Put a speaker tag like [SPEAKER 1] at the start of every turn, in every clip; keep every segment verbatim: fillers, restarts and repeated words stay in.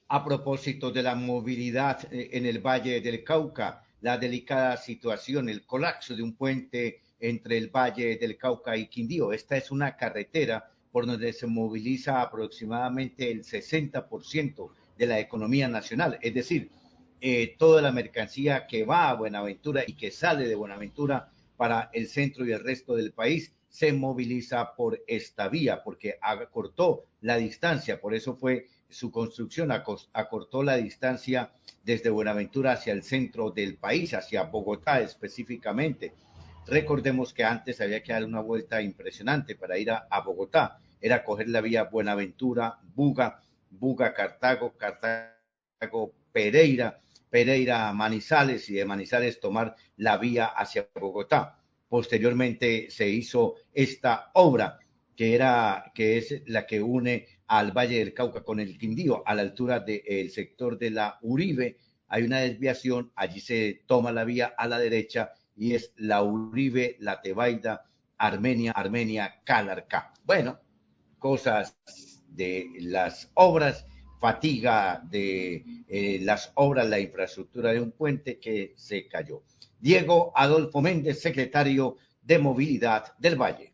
[SPEAKER 1] A propósito de la movilidad en el Valle del Cauca, la delicada situación, el colapso de un puente entre el Valle del Cauca y Quindío. Esta es una carretera por donde se moviliza aproximadamente el sesenta por ciento de la economía nacional, es decir, eh, toda la mercancía que va a Buenaventura y que sale de Buenaventura para el centro y el resto del país se moviliza por esta vía porque acortó la distancia, por eso fue su construcción, acortó la distancia desde Buenaventura hacia el centro del país, hacia Bogotá específicamente. Recordemos que antes había que dar una vuelta impresionante para ir a, a Bogotá, era coger la vía Buenaventura, Buga, Buga, Cartago, Cartago, Pereira, Pereira, Manizales y de Manizales tomar la vía hacia Bogotá. Posteriormente se hizo esta obra que era que es la que une al Valle del Cauca con el Quindío a la altura del sector de la Uribe. Hay una desviación, allí se toma la vía a la derecha y es la Uribe, la Tebaida, Armenia, Armenia, Calarcá. Bueno, cosas de las obras, fatiga de eh, las obras, la infraestructura de un puente que se cayó. Diego Adolfo Méndez, secretario de Movilidad del Valle.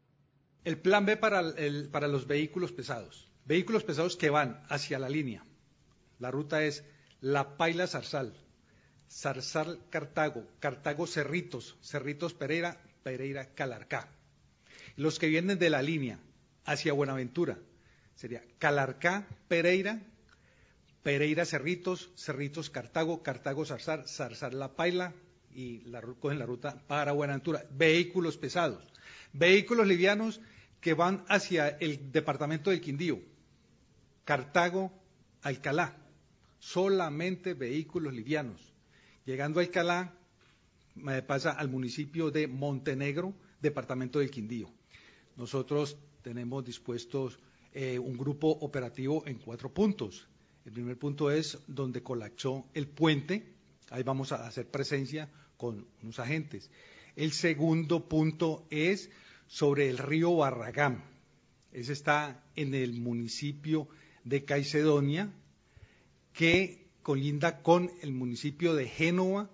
[SPEAKER 2] El plan B para, el, para los vehículos pesados. Vehículos pesados que van hacia la línea. La ruta es La Paila Zarzal, Zarzal Cartago, Cartago Cerritos, Cerritos Pereira, Pereira Calarcá. Los que vienen de la línea hacia Buenaventura sería Calarcá Pereira, Pereira Cerritos, Cerritos Cartago, Cartago Zarzal, Zarzal La Paila y la, cogen la ruta para Buenaventura. Vehículos pesados. Vehículos livianos que van hacia el departamento del Quindío, Cartago, Alcalá, solamente vehículos livianos. Llegando a Alcalá, pasa al municipio de Montenegro, departamento del Quindío. Nosotros tenemos dispuestos eh, un grupo operativo en cuatro puntos. El primer punto es donde colapsó el puente, ahí vamos a hacer presencia con unos agentes. El segundo punto es sobre el río Barragán. Ese está en el municipio de Caicedonia, que colinda con el municipio de Génova,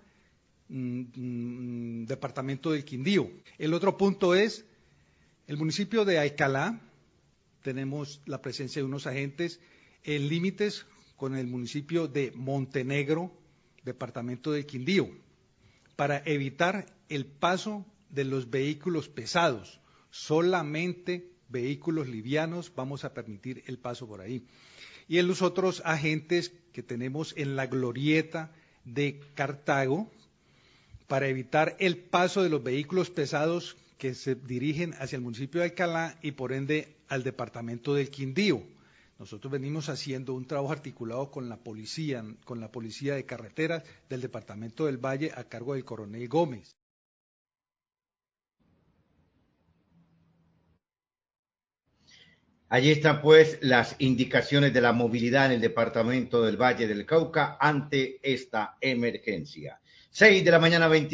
[SPEAKER 2] mmm, departamento del Quindío. El otro punto es el municipio de Alcalá. Tenemos la presencia de unos agentes en límites con el municipio de Montenegro, departamento del Quindío, para evitar el paso de los vehículos pesados. Solamente vehículos livianos vamos a permitir el paso por ahí. Y en los otros agentes que tenemos en la glorieta de Cartago, para evitar el paso de los vehículos pesados que se dirigen hacia el municipio de Alcalá y por ende al departamento del Quindío. Nosotros venimos haciendo un trabajo articulado con la policía, con la policía de carreteras del departamento del Valle a cargo del coronel Gómez.
[SPEAKER 1] Allí están pues las indicaciones de la movilidad en el departamento del Valle del Cauca ante esta emergencia. seis de la mañana, veinte